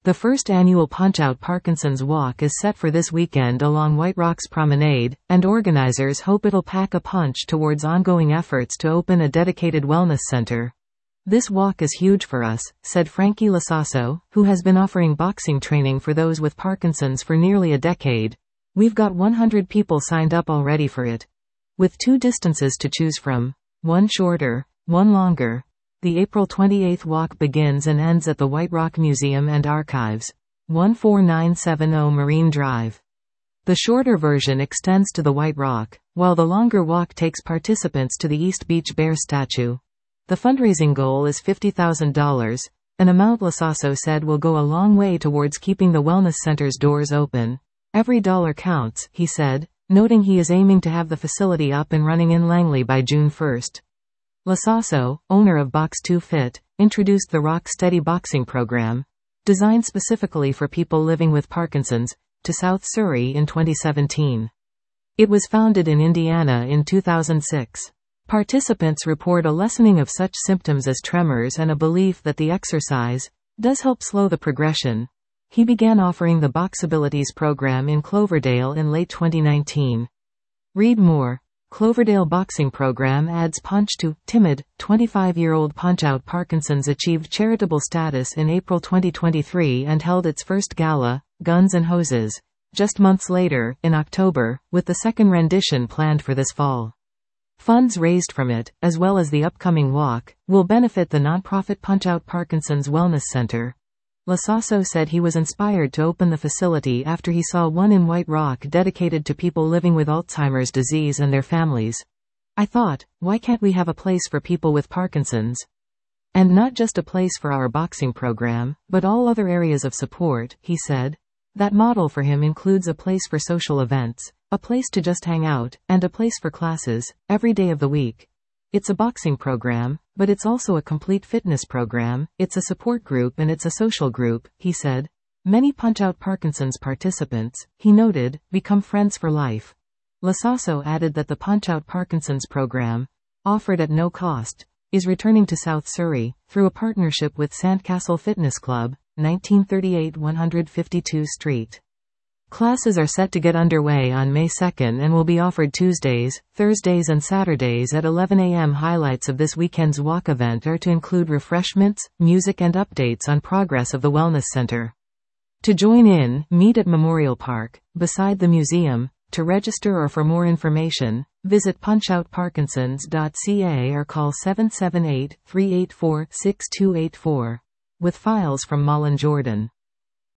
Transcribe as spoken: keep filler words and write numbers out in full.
The first annual Punch-Out Parkinson's Walk is set for this weekend along White Rocks Promenade, and organizers hope it'll pack a punch towards ongoing efforts to open a dedicated wellness center. "This walk is huge for us," said Frankie Lasasso, who has been offering boxing training for those with Parkinson's for nearly a decade. "We've got one hundred people signed up already for it. With two distances to choose from. One shorter, one longer. The April twenty-eighth walk begins and ends at the White Rock Museum and Archives, one four nine seven zero Marine Drive. The shorter version extends to the White Rock, while the longer walk takes participants to the East Beach Bear statue. The fundraising goal is fifty thousand dollars, an amount Lasasso said will go a long way towards keeping the wellness center's doors open. "Every dollar counts," he said, noting he is aiming to have the facility up and running in Langley by June first. Lasasso, owner of Box two Fit, introduced the Rock Steady boxing program, designed specifically for people living with Parkinson's, to South Surrey in twenty seventeen. It was founded in Indiana in two thousand six. Participants report a lessening of such symptoms as tremors and a belief that the exercise does help slow the progression. He began offering the Boxabilities program in Cloverdale in late twenty nineteen. Read more. Cloverdale boxing program adds punch to timid, twenty-five-year-old Punch-Out Parkinson's achieved charitable status in April twenty twenty-three and held its first gala, Guns and Hoses, just months later, in October, with the second rendition planned for this fall. Funds raised from it, as well as the upcoming walk, will benefit the nonprofit Punch-Out Parkinson's Wellness Center. Lasasso said he was inspired to open the facility after he saw one in White Rock dedicated to people living with Alzheimer's disease and their families. "I thought, why can't we have a place for people with Parkinson's? And not just a place for our boxing program, but all other areas of support," he said. That model for him includes a place for social events, a place to just hang out, and a place for classes, every day of the week. "It's a boxing program, but it's also a complete fitness program, it's a support group and it's a social group," he said. Many Punch-Out Parkinson's participants, he noted, become friends for life. Lasasso added that the Punch-Out Parkinson's program, offered at no cost, is returning to South Surrey, through a partnership with Sandcastle Fitness Club, nineteen thirty-eight one fifty-two Street. Classes are set to get underway on May second and will be offered Tuesdays, Thursdays and Saturdays at eleven a m Highlights of this weekend's walk event are to include refreshments, music and updates on progress of the Wellness Center. To join in, meet at Memorial Park, beside the museum. To register or for more information, visit punch out parkinsons dot c a or call seven seven eight, three eight four, six two eight four. With files from Mullen Jordan.